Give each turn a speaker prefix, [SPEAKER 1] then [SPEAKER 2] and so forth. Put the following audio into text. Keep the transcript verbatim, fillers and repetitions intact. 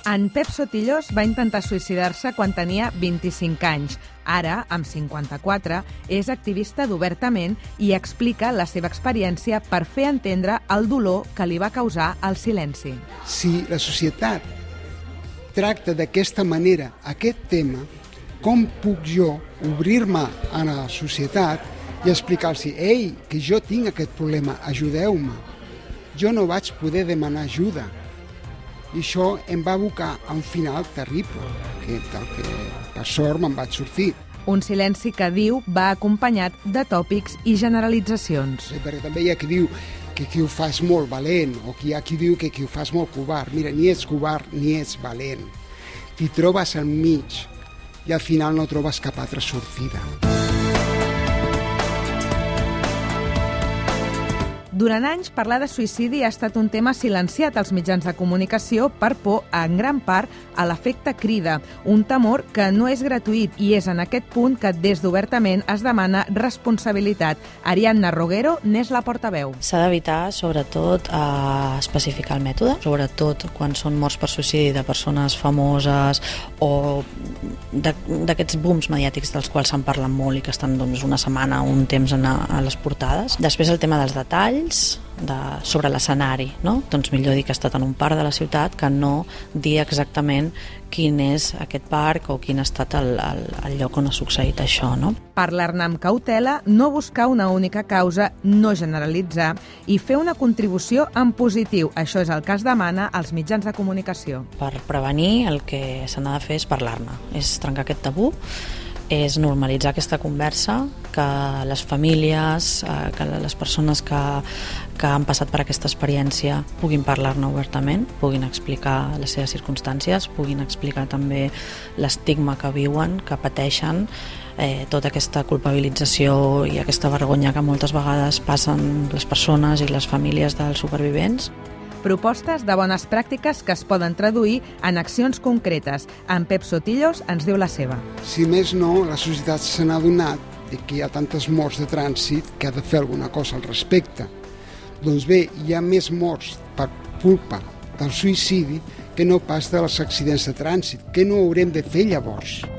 [SPEAKER 1] En Pep Sotillós va intentar suïcidar-se quan tenia vint-i-cinc anys. Ara, amb cinquanta-quatre, és activista d'Obertament i explica la seva experiència per fer entendre el dolor que li va causar el silenci.
[SPEAKER 2] Si la societat tracta d'aquesta manera aquest tema, com puc jo obrir-me a la societat i explicar-los: ei, que jo tinc aquest problema, ajudeu-me. Jo no vaig poder demanar ajuda. I això em va abocar a un final terrible, que, del que per sort me'n vaig sortir.
[SPEAKER 1] Un silenci que, diu, va acompanyat de tòpics i generalitzacions.
[SPEAKER 2] Sí, perquè també hi ha qui diu que qui ho fa és molt valent, o qui hi ha qui diu que qui ho fa és molt covard. Mira, ni ets covard ni ets valent. T'hi trobes al mig i al final no trobes cap altra sortida.
[SPEAKER 1] Durant anys, parlar de suïcidi ha estat un tema silenciat als mitjans de comunicació per por, en gran part, a l'efecte crida, un temor que no és gratuït i és en aquest punt que des d'Obertament es demana responsabilitat. Ariadna Roguero n'és la portaveu.
[SPEAKER 3] S'ha d'evitar, sobretot, eh, especificar el mètode, sobretot quan són morts per suïcidi de persones famoses o d'aquests booms mediàtics dels quals se'n parlen molt i que estan doncs, una setmana o un temps a, a les portades. Després el tema dels detalls, de, sobre l'escenari, no? Doncs millor dir que ha estat en un parc de la ciutat que no dir exactament quin és aquest parc o quin ha estat el, el, el lloc on ha succeït això, no?
[SPEAKER 1] Parlar-ne amb cautela, no buscar una única causa, no generalitzar i fer una contribució en positiu. Això és el que es demana als mitjans de comunicació.
[SPEAKER 3] Per prevenir, el que se n'ha de fer és parlar-ne, és trencar aquest tabú, és normalitzar aquesta conversa, que les famílies, eh, que les persones que, que han passat per aquesta experiència puguin parlar-ne obertament, puguin explicar les seves circumstàncies, puguin explicar també l'estigma que viuen, que pateixen, eh, tota aquesta culpabilització i aquesta vergonya que moltes vegades passen les persones i les famílies dels supervivents.
[SPEAKER 1] Propostes de bones pràctiques que es poden traduir en accions concretes. En Pep Sotillós ens diu la seva.
[SPEAKER 2] Si més no, la societat se n'ha adonat de que hi ha tantes morts de trànsit que ha de fer alguna cosa al respecte. Doncs bé, hi ha més morts per culpa del suïcidi que no pas dels accidents de trànsit. Què no haurem de fer llavors?